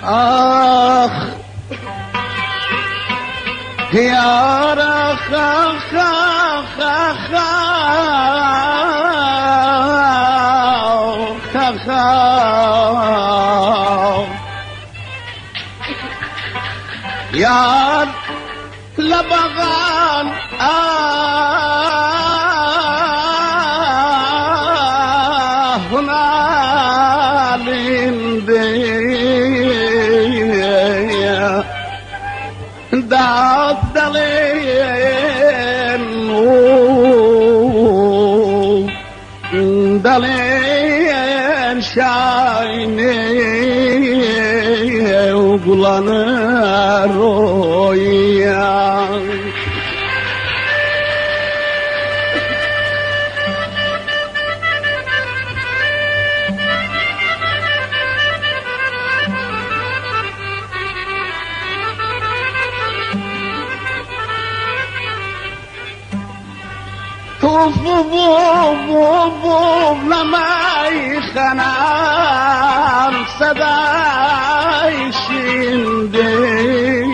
آخ يا رخ خ يا لبغان هنا لندي داد دلين شايني وقلنا رويا طوف بوب لما يخنام سداي شندي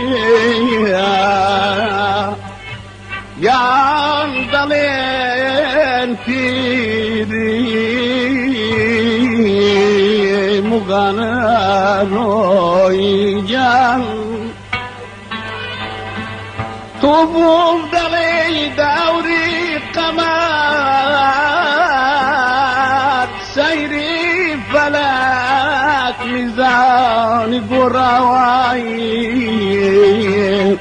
يا دلين تيري مغانا رويان طوف دلي دوري قمات سيري فلك ميزان قرواي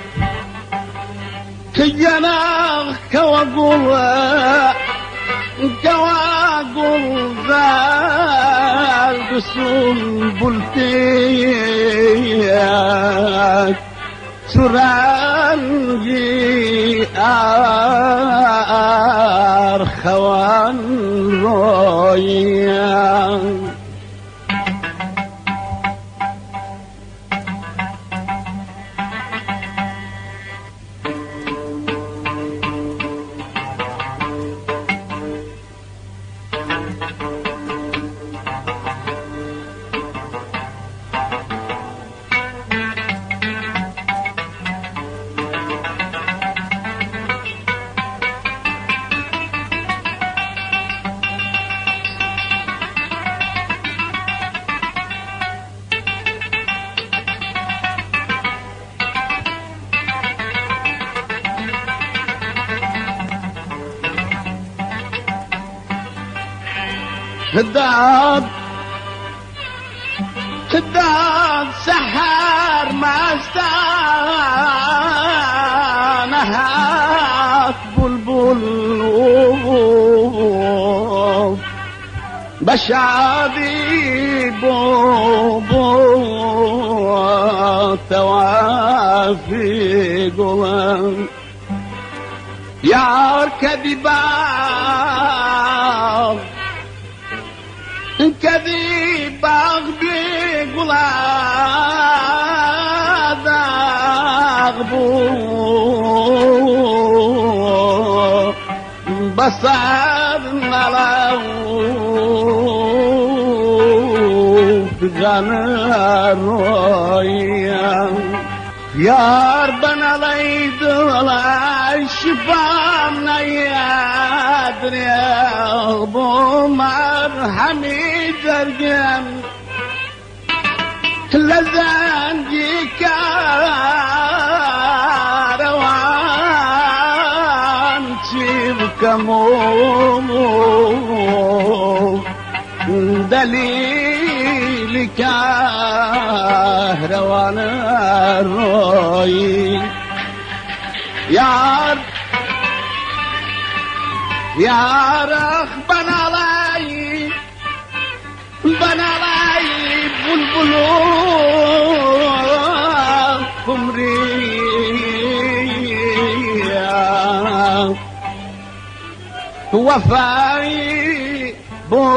كينا كواقول ذات سنبلتي سرانجي خوان رويان خداد سحر ما استانهات بلبل بشادي بوبو توافي قلن يا كذبان كذب بيقول أغبو بصرنا له في غنى رويا يا ربنا لا يدل شفانا يا أدري أغبو مرحمي جرجم لزنجي كاروان تشيب كمو دليل كاروان الروي يا رخبنا علي بلبلو قمري وفاي بو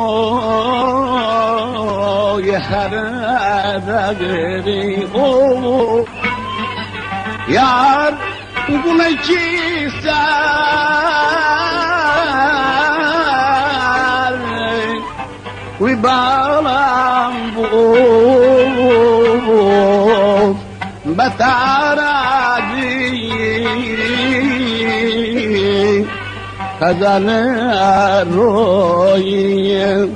يحرد غيري يار قمشي سال وبالام بو بتارادی خزان روی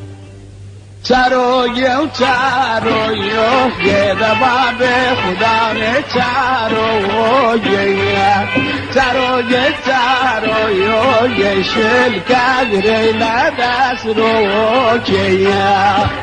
چارویو یه دباب خدا نے چارویو یه شل کگره لدس رو کیا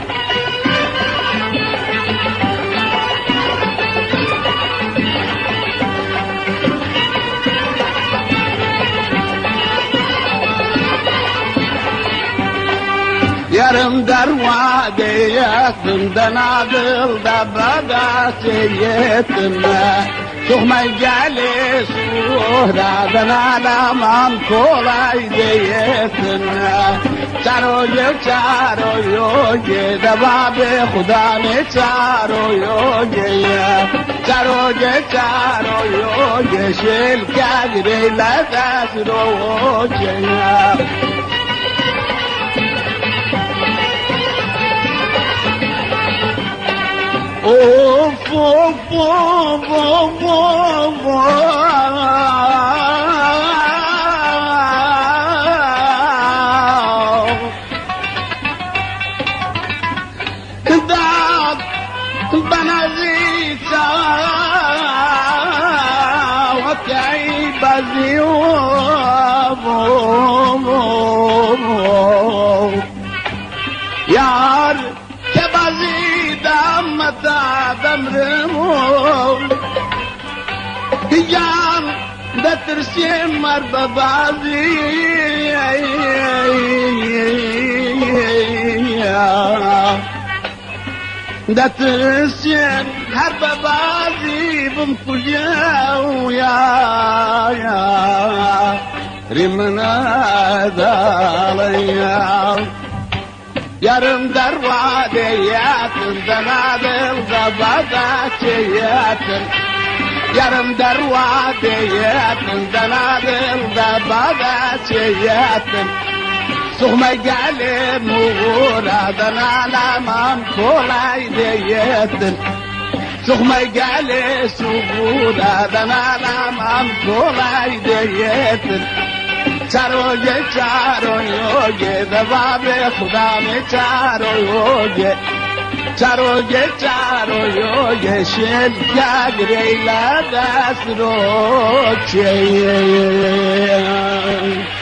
yarım dervade yaktım denadır da badası yetime Tuhma geli suhradan alamam kolay diyetine Çaroyo ye devabe khuda ne çaroyo ye şel kagre ladas roye Of of of of of Kıdat bana zita Vakay baziyo Yar ke bazidam mata damremol Yan da tırsim mar babazi da tırsim her babazi bum kuyav ya rimna dalaya yarım dervade yatın danadım zabada çeyatın yarım dervade yatın danadım zabada çeyatın Suhma gelim uğradan alamam kolay diyettin Suhma gelim uğradan alamam kolay diyettin Çaroye devabe khuda ne çaroye şel kagre ladas roche